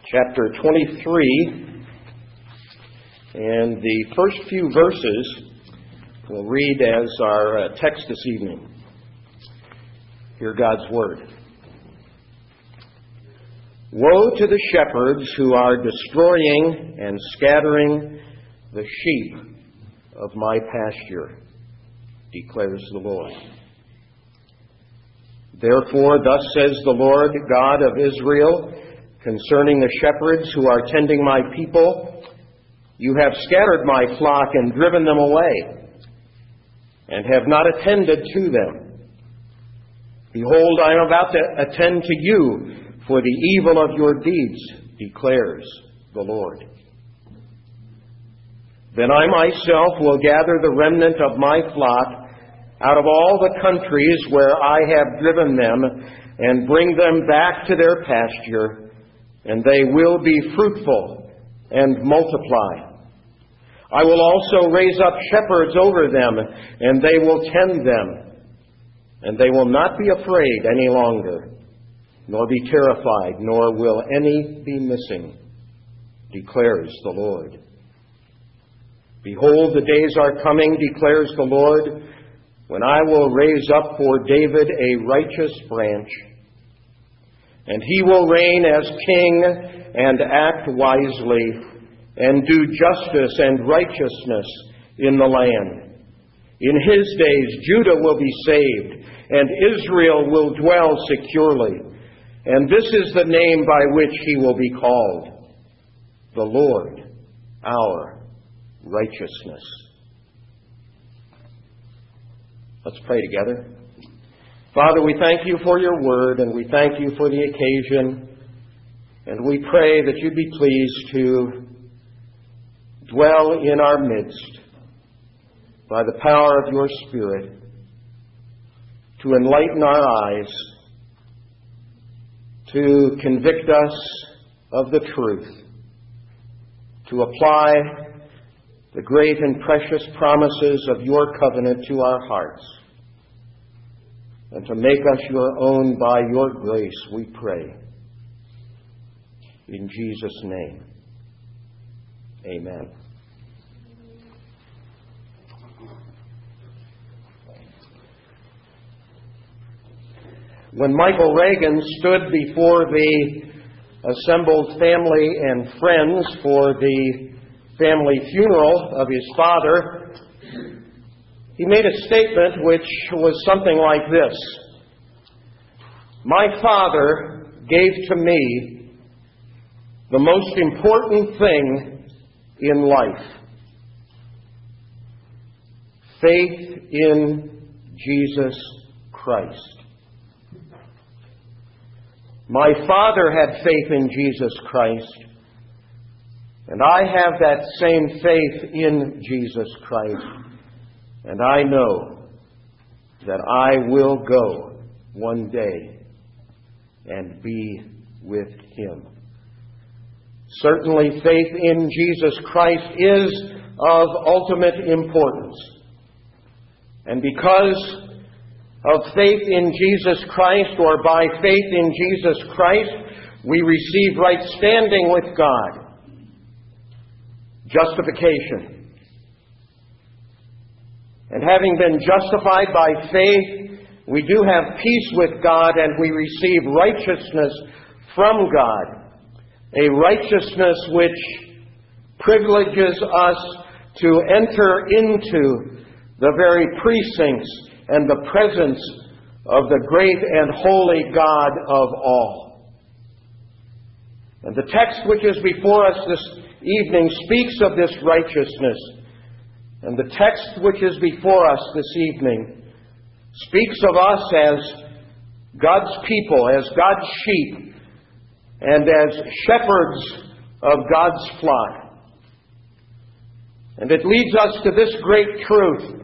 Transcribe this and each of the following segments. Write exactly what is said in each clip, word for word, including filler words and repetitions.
chapter twenty-three, and the first few verses we'll read as our uh, text this evening. Hear God's word. Woe to the shepherds who are destroying and scattering the sheep of my pasture, declares the Lord. Therefore, thus says the Lord God of Israel, concerning the shepherds who are tending my people, you have scattered my flock and driven them away, and have not attended to them. Behold, I am about to attend to you for the evil of your deeds, declares the Lord. Then I myself will gather the remnant of my flock out of all the countries where I have driven them, and bring them back to their pasture, and they will be fruitful and multiply. I will also raise up shepherds over them, and they will tend them, and they will not be afraid any longer, nor be terrified, nor will any be missing, declares the Lord. Behold, the days are coming, declares the Lord, when I will raise up for David a righteous branch, and he will reign as king and act wisely, and do justice and righteousness in the land. In his days Judah will be saved, and Israel will dwell securely, and this is the name by which he will be called, the Lord, our righteousness. Let's pray together. Father, we thank you for your word, and we thank you for the occasion, and we pray that you'd be pleased to dwell in our midst by the power of your Spirit, to enlighten our eyes, to convict us of the truth, to apply the great and precious promises of your covenant to our hearts, and to make us your own by your grace, we pray. In Jesus' name, amen. When Michael Reagan stood before the assembled family and friends for the family funeral of his father, he made a statement which was something like this: my father gave to me the most important thing in life, faith in Jesus Christ. My father had faith in Jesus Christ, and I have that same faith in Jesus Christ, and I know that I will go one day and be with him. Certainly, faith in Jesus Christ is of ultimate importance. And because of faith in Jesus Christ, or by faith in Jesus Christ, we receive right standing with God, justification. And having been justified by faith, we do have peace with God, and we receive righteousness from God, a righteousness which privileges us to enter into the very precincts and the presence of the great and holy God of all. And the text which is before us this evening speaks of this righteousness. And the text which is before us this evening speaks of us as God's people, as God's sheep, and as shepherds of God's flock. And it leads us to this great truth,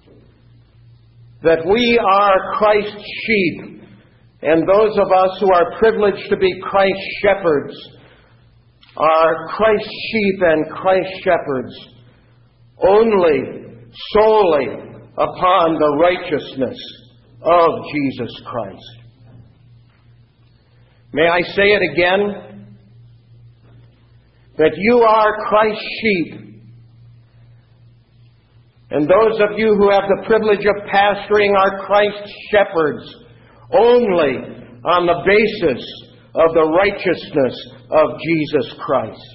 that we are Christ's sheep, and those of us who are privileged to be Christ's shepherds are Christ's sheep and Christ's shepherds only, solely upon the righteousness of Jesus Christ. May I say it again? that you are Christ's sheep. And those of you who have the privilege of pastoring are Christ's shepherds only on the basis of the righteousness of Jesus Christ.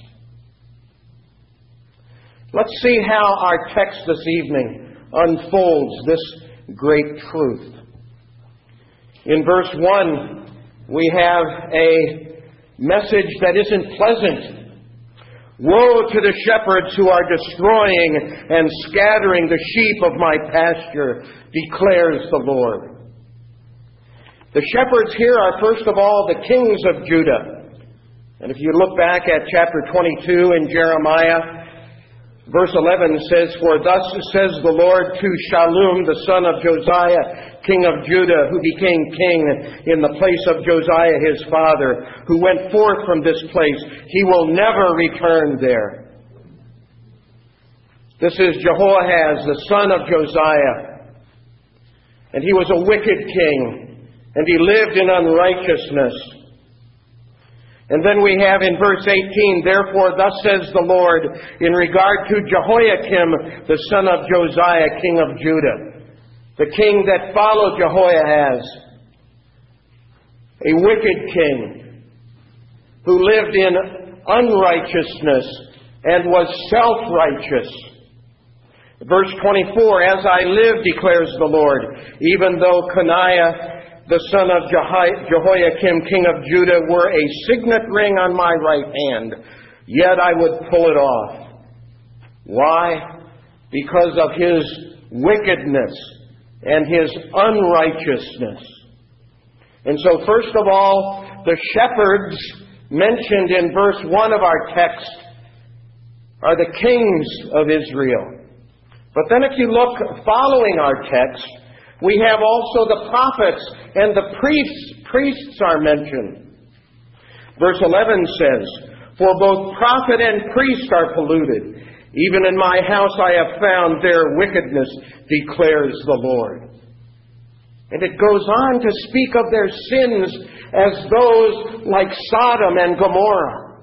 Let's see how our text this evening unfolds this great truth. In verse one, we have a message that isn't pleasant. Woe to the shepherds who are destroying and scattering the sheep of my pasture, declares the Lord. The shepherds here are first of all the kings of Judah. And if you look back at chapter twenty-two in Jeremiah, verse eleven says, For thus says the Lord to Shallum, the son of Josiah, king of Judah, who became king in the place of Josiah his father, who went forth from this place. He will never return there. This is Jehoahaz, the son of Josiah. And he was a wicked king, and he lived in unrighteousness. And then we have in verse eighteen, Therefore thus says the Lord, in regard to Jehoiakim, the son of Josiah, king of Judah, the king that followed Jehoahaz, a wicked king who lived in unrighteousness and was self-righteous. Verse twenty-four, As I live, declares the Lord, even though Coniah, the son of Jehoiakim, king of Judah, were a signet ring on my right hand, yet I would pull it off. Why? Because of his wickedness and his unrighteousness. And so, first of all, the shepherds mentioned in verse one of our text are the kings of Israel. But then if you look following our text, we have also the prophets and the priests. Priests are mentioned. Verse eleven says, For both prophet and priest are polluted. Even in my house I have found their wickedness, declares the Lord. And it goes on to speak of their sins as those like Sodom and Gomorrah.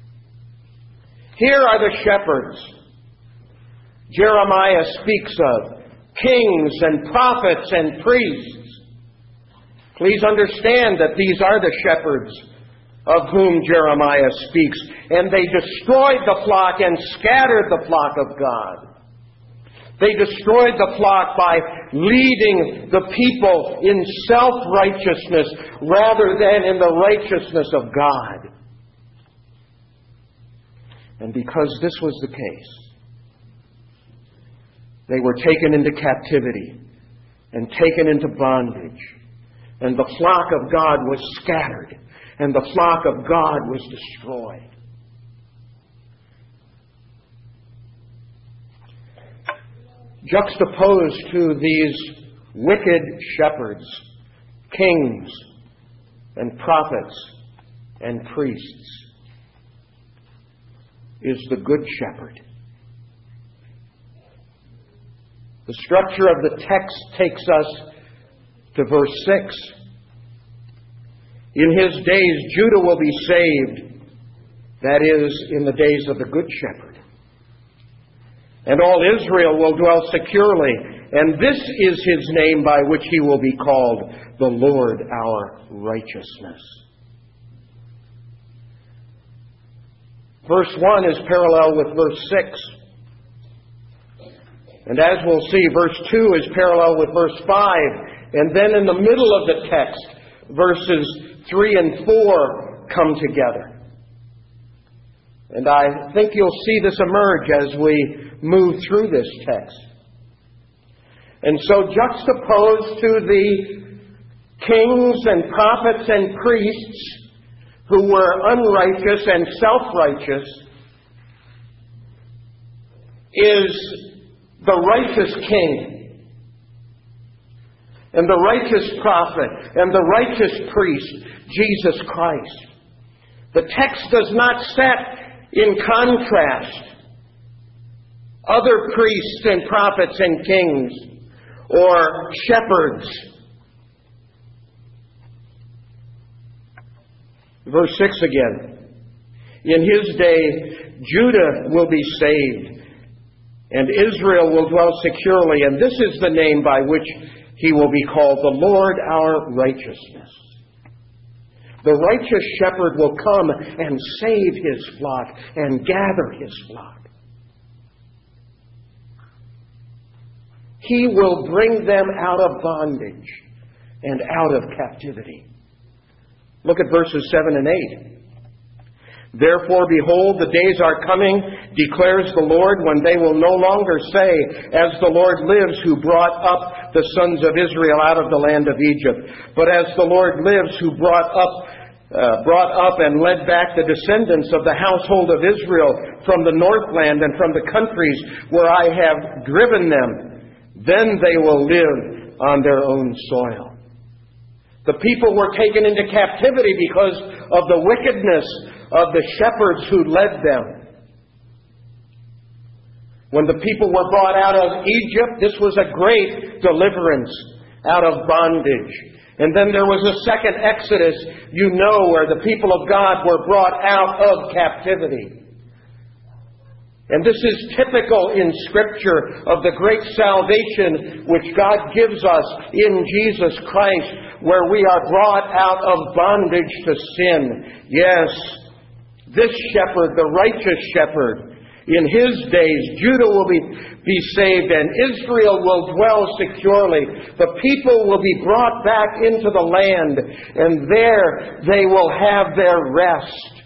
Here are the shepherds Jeremiah speaks of. Kings and prophets and priests. Please understand that these are the shepherds of whom Jeremiah speaks. And they destroyed the flock and scattered the flock of God. They destroyed the flock by leading the people in self-righteousness rather than in the righteousness of God. And because this was the case, they were taken into captivity and taken into bondage. And the flock of God was scattered. And the flock of God was destroyed. Juxtaposed to these wicked shepherds, kings and prophets and priests, is the good shepherd. The structure of the text takes us to verse six. In his days, Judah will be saved, that is, in the days of the Good Shepherd. And all Israel will dwell securely, and this is his name by which he will be called, the Lord our righteousness. Verse one is parallel with verse six. And as we'll see, verse two is parallel with verse five. And then in the middle of the text, verses three and four come together. And I think you'll see this emerge as we move through this text. And so juxtaposed to the kings and prophets and priests who were unrighteous and self-righteous is the righteous king and the righteous prophet and the righteous priest, Jesus Christ. The text does not set in contrast other priests and prophets and kings or shepherds. Verse six again. In his day, Judah will be saved, and Israel will dwell securely, and this is the name by which he will be called, the Lord our righteousness. The righteous shepherd will come and save his flock and gather his flock. He will bring them out of bondage and out of captivity. Look at verses seven and eight. Therefore, behold, the days are coming, declares the Lord, when they will no longer say, as the Lord lives, who brought up the sons of Israel out of the land of Egypt, but as the Lord lives, who brought up uh, brought up and led back the descendants of the household of Israel from the northland and from the countries where I have driven them. Then they will live on their own soil. The people were taken into captivity because of the wickedness of the shepherds who led them. When the people were brought out of Egypt, this was a great deliverance out of bondage. And then there was a second Exodus, you know, where the people of God were brought out of captivity. And this is typical in Scripture of the great salvation which God gives us in Jesus Christ, where we are brought out of bondage to sin. Yes, this shepherd, the righteous shepherd, in his days, Judah will be, be saved and Israel will dwell securely. The people will be brought back into the land, and there they will have their rest.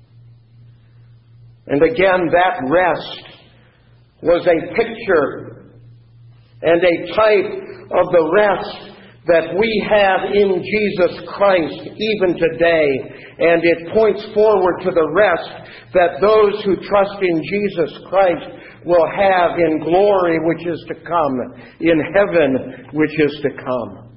And again, that rest was a picture and a type of the rest that we have in Jesus Christ even today. And it points forward to the rest that those who trust in Jesus Christ will have in glory which is to come, in heaven which is to come.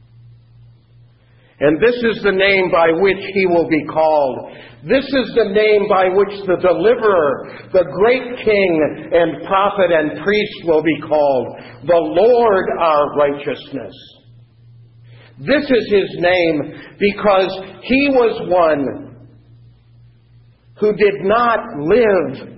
And this is the name by which he will be called. This is the name by which the deliverer, the great king and prophet and priest will be called, the Lord our righteousness. This is his name because he was one who did not live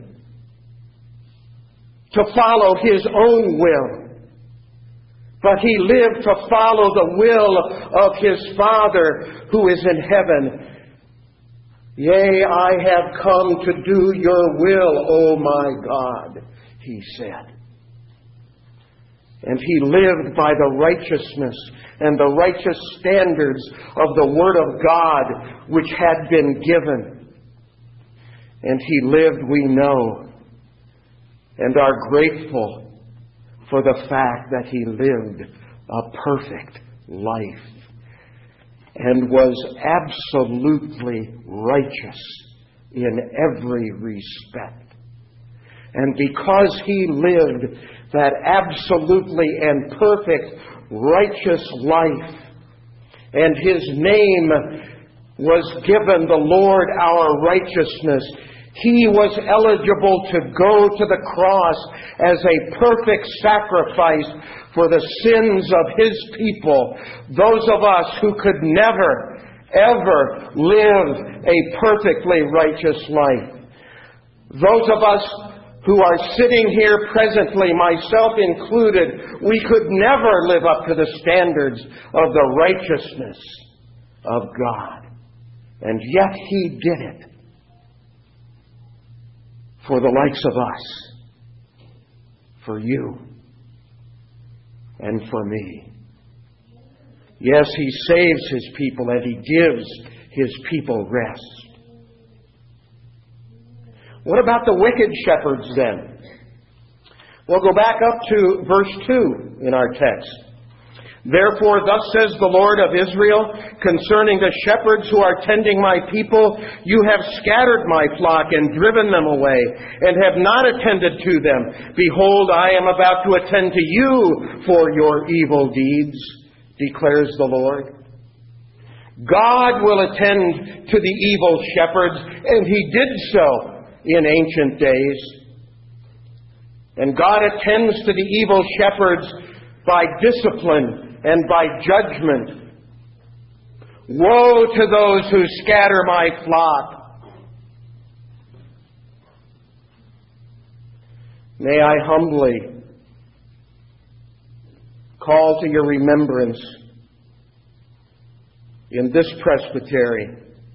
to follow his own will, but he lived to follow the will of his Father who is in heaven. Yea, I have come to do your will, O my God, he said. And he lived by the righteousness and the righteous standards of the Word of God which had been given. And he lived, we know, and are grateful for the fact that he lived a perfect life and was absolutely righteous in every respect. And because he lived that absolutely and perfect righteous life, and his name was given the Lord our righteousness, he was eligible to go to the cross as a perfect sacrifice for the sins of his people, those of us who could never, ever live a perfectly righteous life. Those of us who are sitting here presently, myself included, we could never live up to the standards of the righteousness of God. And yet he did it for the likes of us, for you, and for me. Yes, he saves his people and he gives his people rest. What about the wicked shepherds then? We'll go back up to verse two in our text. Therefore, thus says the Lord of Israel, concerning the shepherds who are tending my people, you have scattered my flock and driven them away, and have not attended to them. Behold, I am about to attend to you for your evil deeds, declares the Lord. God will attend to the evil shepherds, and he did so in ancient days. And God attends to the evil shepherds by discipline and by judgment. Woe to those who scatter my flock. may I humbly call to your remembrance in this presbytery,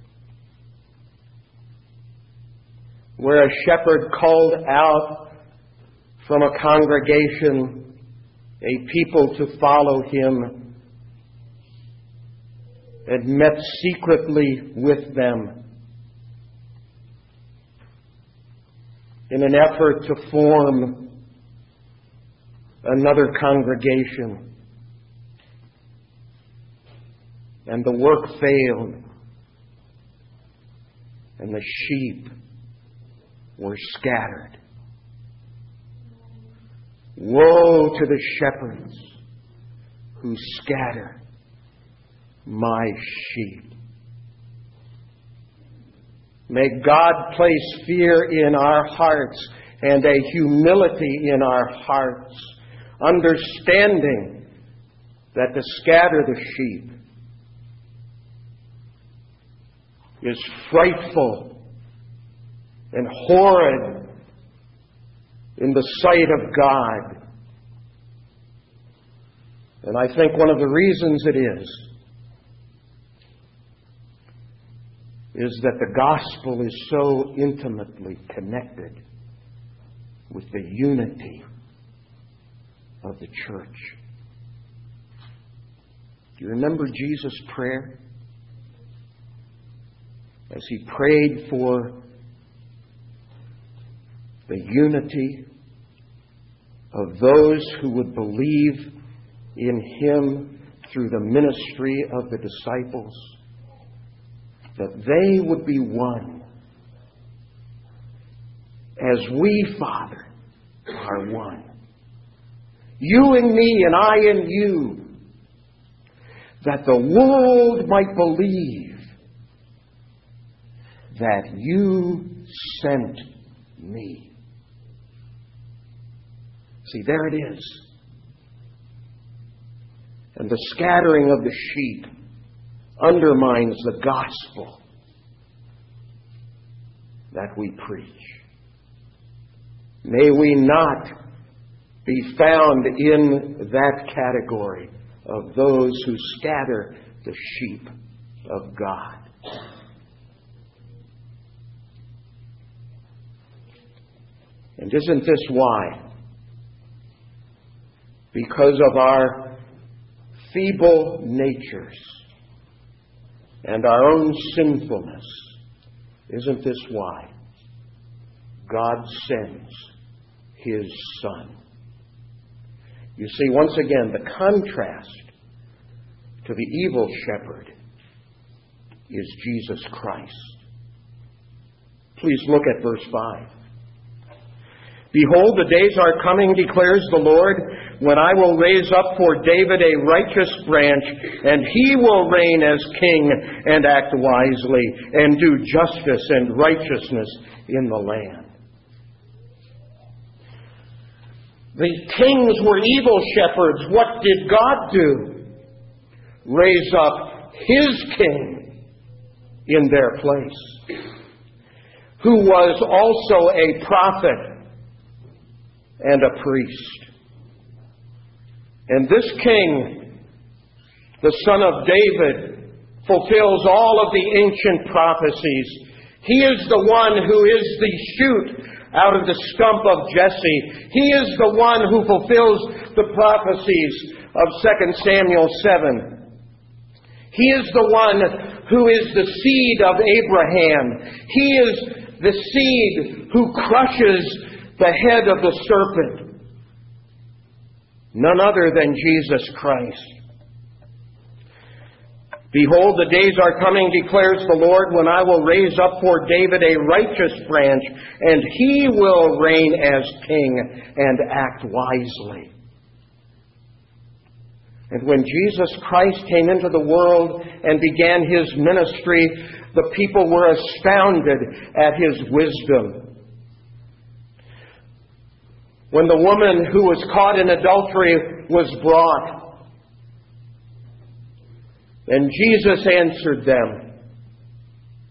where a shepherd called out from a congregation a people to follow him and met secretly with them in an effort to form another congregation. And the work failed, and the sheep were scattered. Woe to the shepherds who scatter my sheep. May God place fear in our hearts and a humility in our hearts, understanding that to scatter the sheep is frightful and horrid in the sight of God. And I think one of the reasons it is, is that the gospel is so intimately connected with the unity of the church. Do you remember Jesus' prayer? As he prayed for the unity of those who would believe in him through the ministry of the disciples, that they would be one, as we, Father, are one. You and me and I and you, that the world might believe that you sent me. See, there it is. And the scattering of the sheep undermines the gospel that we preach. May we not be found in that category of those who scatter the sheep of God. And isn't this why? Because of our feeble natures and our own sinfulness, isn't this why God sends his Son? You see, once again, the contrast to the evil shepherd is Jesus Christ. Please look at verse five. Behold, the days are coming, declares the Lord, when I will raise up for David a righteous branch, and he will reign as king and act wisely and do justice and righteousness in the land. The kings were evil shepherds. What did God do? Raise up his king in their place, who was also a prophet and a priest. And this king, the son of David, fulfills all of the ancient prophecies. He is the one who is the shoot out of the stump of Jesse. He is the one who fulfills the prophecies of Second Samuel seven. He is the one who is the seed of Abraham. He is the seed who crushes the head of the serpent. None other than Jesus Christ. Behold, the days are coming, declares the Lord, when I will raise up for David a righteous branch, and he will reign as king and act wisely. And when Jesus Christ came into the world and began his ministry, the people were astounded at his wisdom. When the woman who was caught in adultery was brought, and Jesus answered them,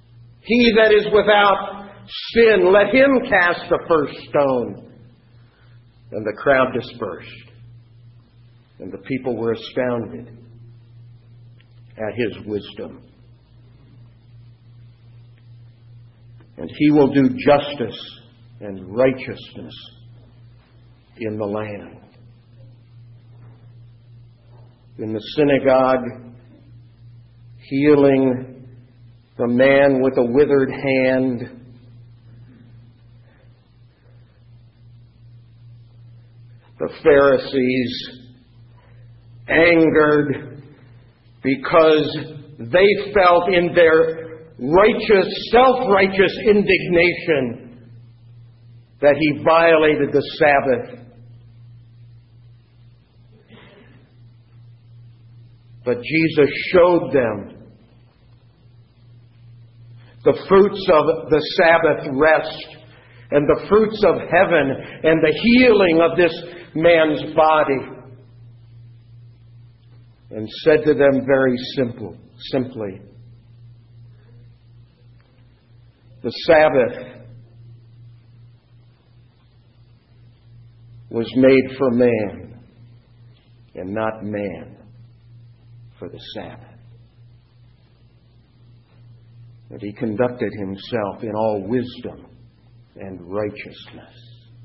He that is without sin, let him cast the first stone. And the crowd dispersed. And the people were astounded at his wisdom. And he will do justice and righteousness in the land. In the synagogue, healing the man with a withered hand. The Pharisees, angered because they felt in their righteous, self-righteous indignation that he violated the Sabbath. But Jesus showed them the fruits of the Sabbath rest and the fruits of heaven and the healing of this man's body. And said to them very simple, simply, the Sabbath was made for man and not man for the Sabbath. That he conducted himself in all wisdom and righteousness.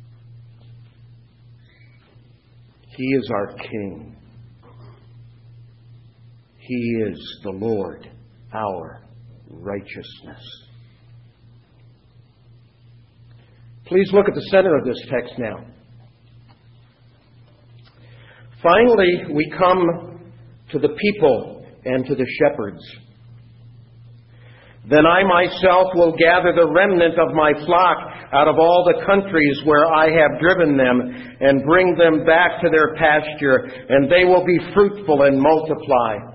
He is our King. He is the Lord, our righteousness. Please look at the center of this text now. Finally, we come to the people and to the shepherds. Then I myself will gather the remnant of my flock out of all the countries where I have driven them and bring them back to their pasture, and they will be fruitful and multiply.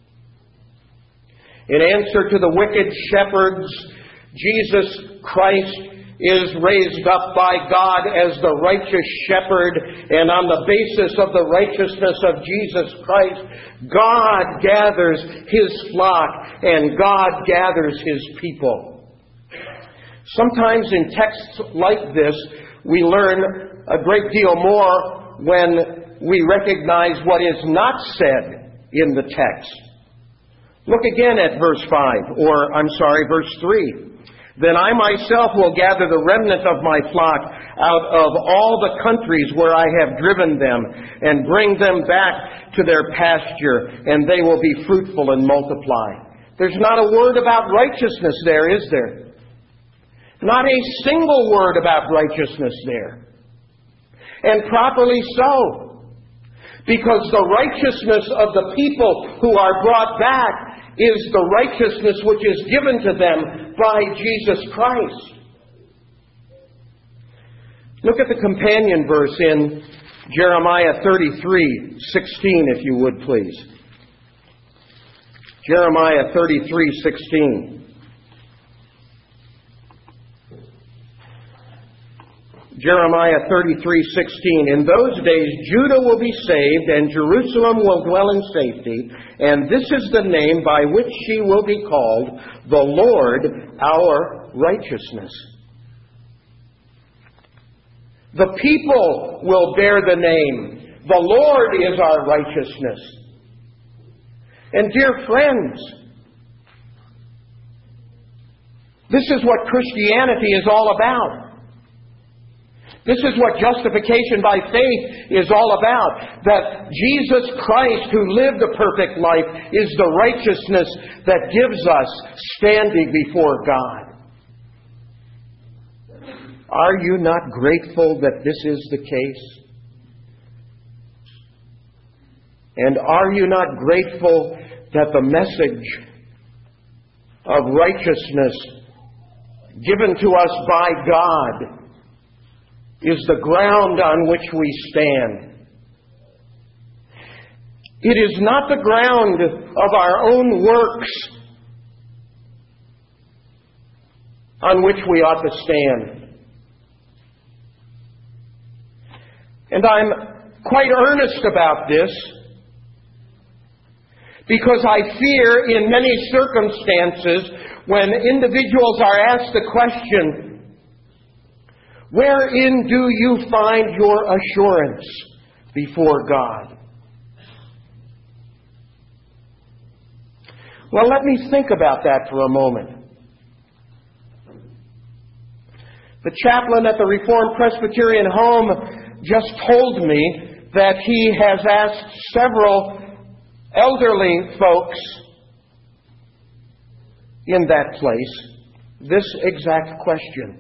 In answer to the wicked shepherds, Jesus Christ is raised up by God as the righteous shepherd, and on the basis of the righteousness of Jesus Christ, God gathers His flock and God gathers His people. Sometimes in texts like this, we learn a great deal more when we recognize what is not said in the text. Look again at verse five, or I'm sorry, verse three. Then I myself will gather the remnant of my flock out of all the countries where I have driven them and bring them back to their pasture, and they will be fruitful and multiply. There's not a word about righteousness there, is there? Not a single word about righteousness there. And properly so. Because the righteousness of the people who are brought back is the righteousness which is given to them by Jesus Christ. Look at the companion verse in Jeremiah thirty-three sixteen, if you would, please. Jeremiah thirty-three sixteen. Jeremiah thirty-three sixteen. In those days Judah will be saved, and Jerusalem will dwell in safety, and this is the name by which she will be called, the Lord our righteousness. The people will bear the name, the Lord is our righteousness. And dear friends, this is what Christianity is all about. This is what justification by faith is all about. That Jesus Christ, who lived a perfect life, is the righteousness that gives us standing before God. Are you not grateful that this is the case? And are you not grateful that the message of righteousness given to us by God is the ground on which we stand? It is not the ground of our own works on which we ought to stand. And I'm quite earnest about this because I fear in many circumstances when individuals are asked the question, Wherein do you find your assurance before God? Well, let me think about that for a moment. The chaplain at the Reformed Presbyterian Home just told me that he has asked several elderly folks in that place this exact question.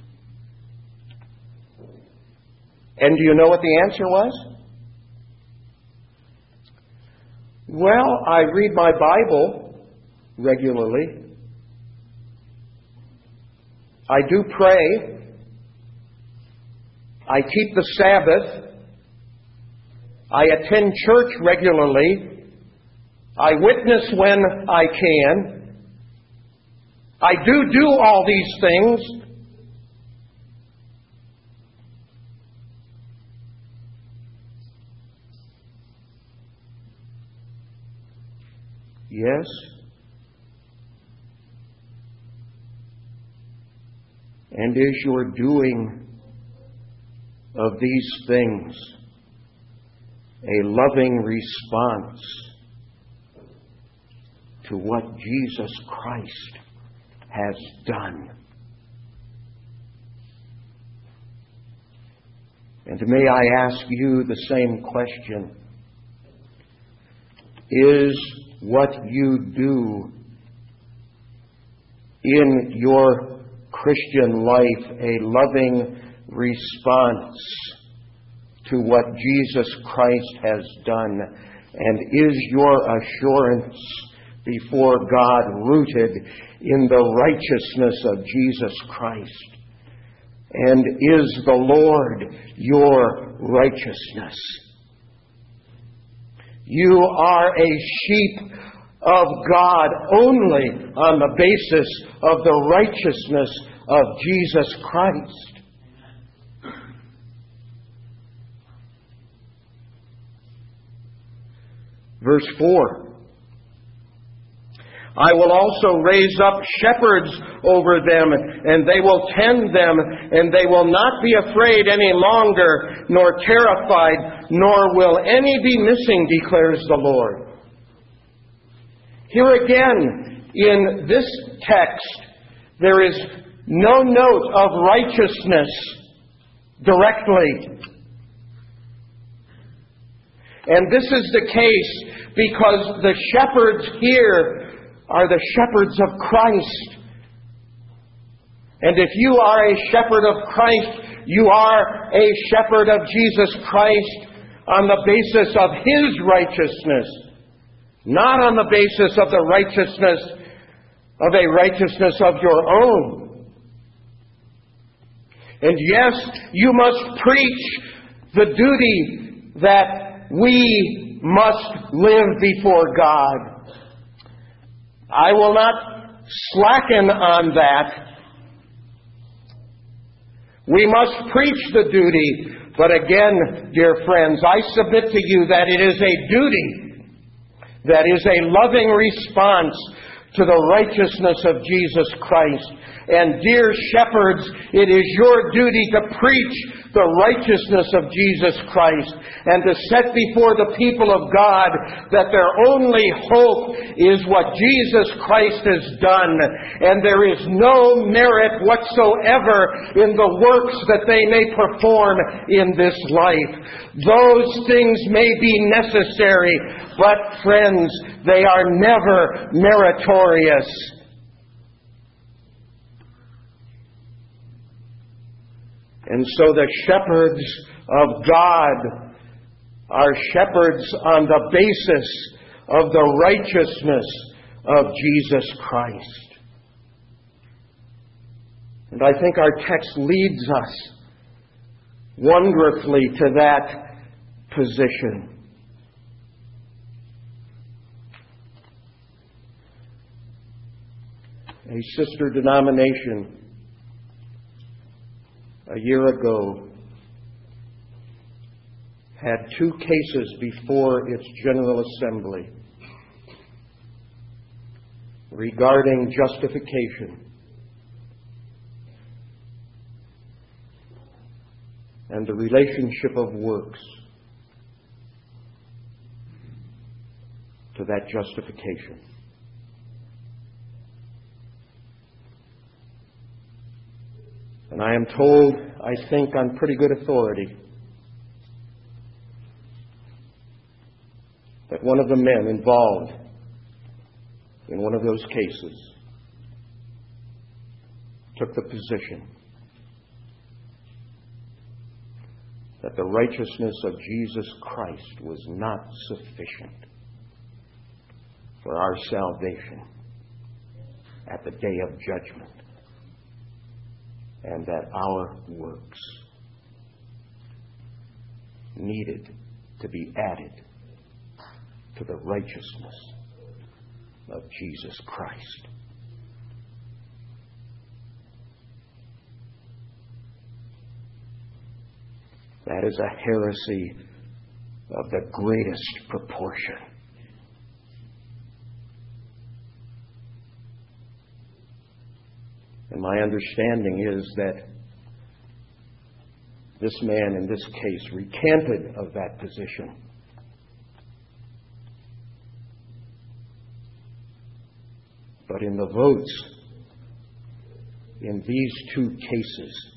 And do you know what the answer was? Well, I read my Bible regularly. I do pray. I keep the Sabbath. I attend church regularly. I witness when I can. I do do all these things. Yes. And is your doing of these things a loving response to what Jesus Christ has done? And may I ask you the same question? Is what you do in your Christian life a loving response to what Jesus Christ has done? And is your assurance before God rooted in the righteousness of Jesus Christ? And is the Lord your righteousness? You are a sheep of God only on the basis of the righteousness of Jesus Christ. Verse four. I will also raise up shepherds over them, and they will tend them, and they will not be afraid any longer, nor terrified, nor will any be missing, declares the Lord. Here again, in this text, there is no note of righteousness directly. And this is the case because the shepherds here are the shepherds of Christ. And if you are a shepherd of Christ, you are a shepherd of Jesus Christ on the basis of His righteousness, not on the basis of the righteousness of a righteousness of your own. And yes, you must preach the duty that we must live before God. I will not slacken on that. We must preach the duty. But again, dear friends, I submit to you that it is a duty that is a loving response to the righteousness of Jesus Christ. And dear shepherds, it is your duty to preach the righteousness of Jesus Christ and to set before the people of God that their only hope is what Jesus Christ has done, and there is no merit whatsoever in the works that they may perform in this life. Those things may be necessary, but friends, they are never meritorious. And so the shepherds of God are shepherds on the basis of the righteousness of Jesus Christ. And I think our text leads us wonderfully to that position. A sister denomination a year ago had two cases before its General Assembly regarding justification. and the relationship of works to that justification. And I am told, I think on pretty good authority, that one of the men involved in one of those cases took the position that the righteousness of Jesus Christ was not sufficient for our salvation at the day of judgment, and that our works needed to be added to the righteousness of Jesus Christ. That is a heresy of the greatest proportion. And my understanding is that this man in this case recanted of that position. But in the votes in these two cases,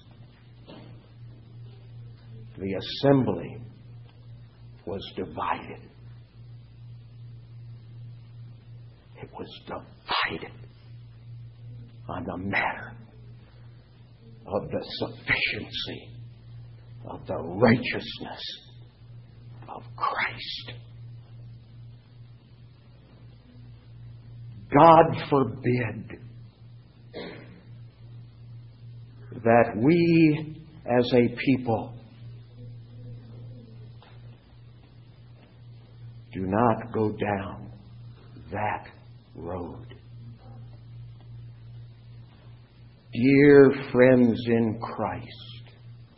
the assembly was divided. It was divided on the matter of the sufficiency of the righteousness of Christ. God forbid that we as a people do not go down that road. Dear friends in Christ,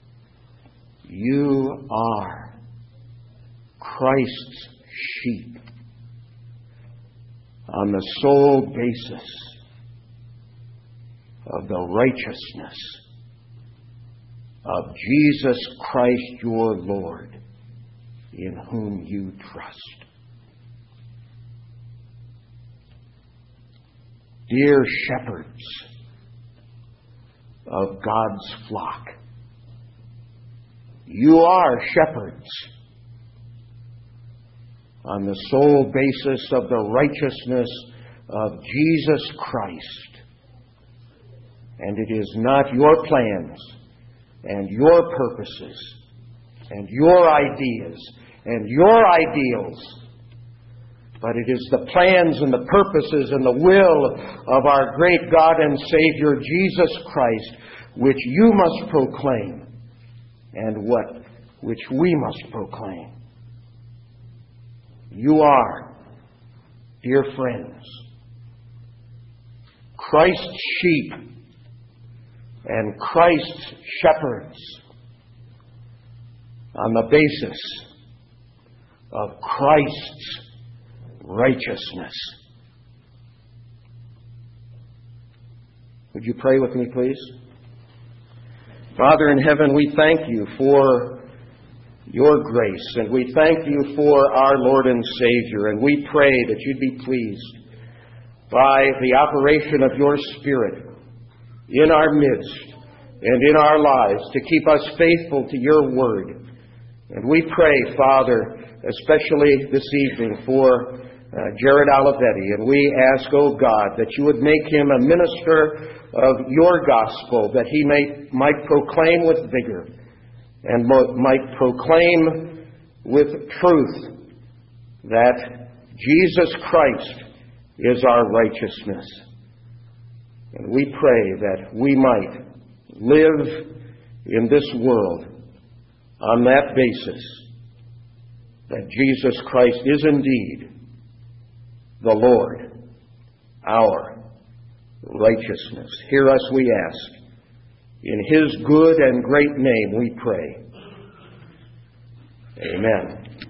you are Christ's sheep on the sole basis of the righteousness of Jesus Christ your Lord, in whom you trust. Dear shepherds of God's flock, you are shepherds on the sole basis of the righteousness of Jesus Christ. And it is not your plans and your purposes and your ideas and your ideals, but it is the plans and the purposes and the will of our great God and Savior Jesus Christ which you must proclaim, and what which we must proclaim. You are, dear friends, Christ's sheep and Christ's shepherds on the basis of Christ's righteousness. Would you pray with me, please? Father in heaven, we thank you for your grace, and we thank you for our Lord and Savior, and we pray that you'd be pleased by the operation of your Spirit in our midst and in our lives to keep us faithful to your word. And we pray, Father, especially this evening for uh, Jared Olivetti, and we ask, oh God, that you would make him a minister of your gospel, that he may might proclaim with vigor and mo- might proclaim with truth that Jesus Christ is our righteousness. And we pray that we might live in this world on that basis, that Jesus Christ is indeed the Lord, our righteousness. Hear us, we ask. In his good and great name we pray. Amen.